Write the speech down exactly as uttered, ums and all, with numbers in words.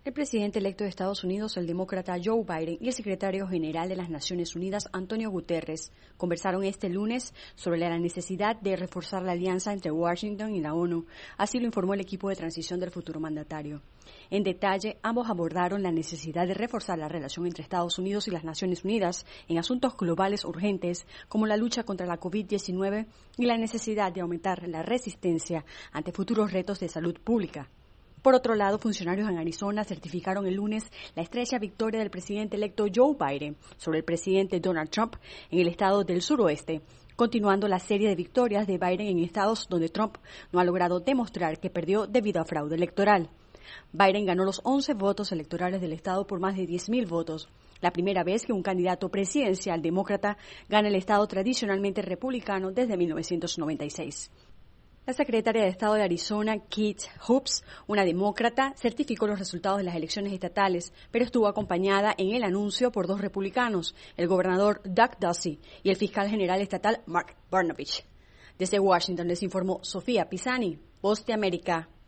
El presidente electo de Estados Unidos, el demócrata Joe Biden, y el secretario general de las Naciones Unidas, Antonio Guterres, conversaron este lunes sobre la necesidad de reforzar la alianza entre Washington y la ONU. Así lo informó el equipo de transición del futuro mandatario. En detalle, ambos abordaron la necesidad de reforzar la relación entre Estados Unidos y las Naciones Unidas en asuntos globales urgentes como la lucha contra la COVID diecinueve y la necesidad de aumentar la resistencia ante futuros retos de salud pública. Por otro lado, funcionarios en Arizona certificaron el lunes la estrecha victoria del presidente electo Joe Biden sobre el presidente Donald Trump en el estado del suroeste, continuando la serie de victorias de Biden en estados donde Trump no ha logrado demostrar que perdió debido a fraude electoral. Biden ganó los once votos electorales del estado por más de diez mil votos, la primera vez que un candidato presidencial demócrata gana el estado tradicionalmente republicano desde mil novecientos noventa y seis. La secretaria de Estado de Arizona, Keith Hobbs, una demócrata, certificó los resultados de las elecciones estatales, pero estuvo acompañada en el anuncio por dos republicanos, el gobernador Doug Ducey y el fiscal general estatal Mark Brnovich. Desde Washington les informó Sofía Pisani, Voz de América.